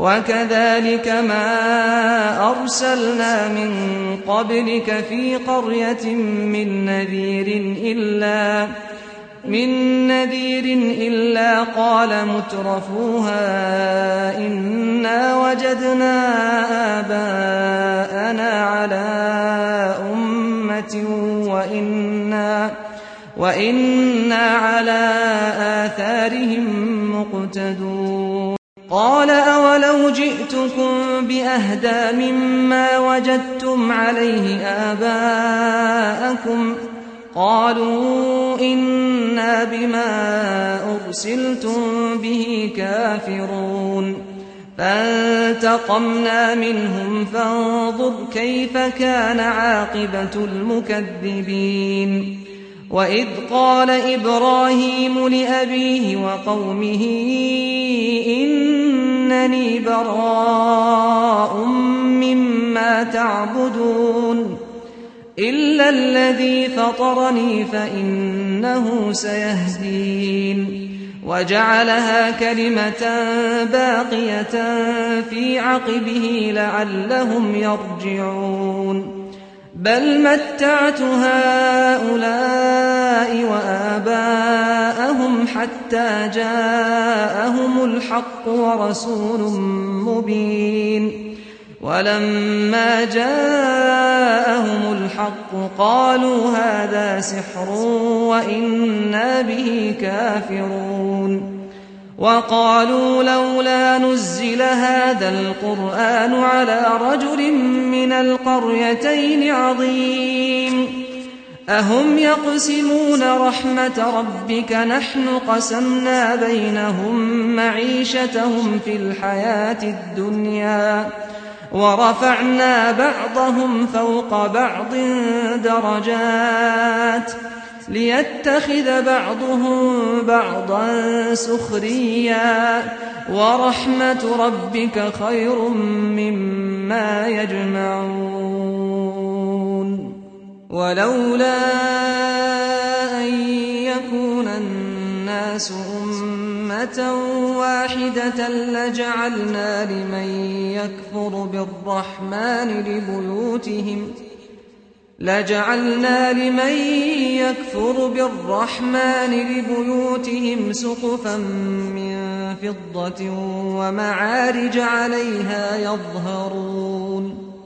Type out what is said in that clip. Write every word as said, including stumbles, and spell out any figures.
وكذلك ما أرسلنا من قبلك في قرية من نذير إلا من نذير إلا قال مترفوها إنا وجدنا آباءنا على أمة وإنا, وإنا على آثارهم مقتدون. قال أولو جئتكم بأهدى مما وجدتم عليه آباءكم قالوا إنا بما أرسلتم به كافرون. فانتقمنا منهم فانظر كيف كان عاقبة المكذبين. وإذ قال إبراهيم لأبيه وقومه إنني براء مما تعبدون إلا الذي فطرني فإنه سيهدين. وجعلها كلمة باقية في عقبه لعلهم يرجعون. بل متعت هؤلاء وآباءهم حتى جاءهم الحق ورسول مبين. ولما جاءهم الحق قالوا هذا سحر وإنا به كافرون. وقالوا لولا نزل هذا القرآن على رجل من القريتين عظيم أهم يقسمون رحمة ربك نحن قسمنا بينهم معيشتهم في الحياة الدنيا ورفعنا بعضهم فوق بعض درجات ليتخذ بعضهم بعضا سخريا ورحمة ربك خير مما يجمعون. ولولا أن يكون الناس أمة واحدة لجعلنا لمن يكفر بالرحمن لبيوتهم لجعلنا لمن يكفر بالرحمن لبيوتهم سقفا من فضة ومعارج عليها يظهرون.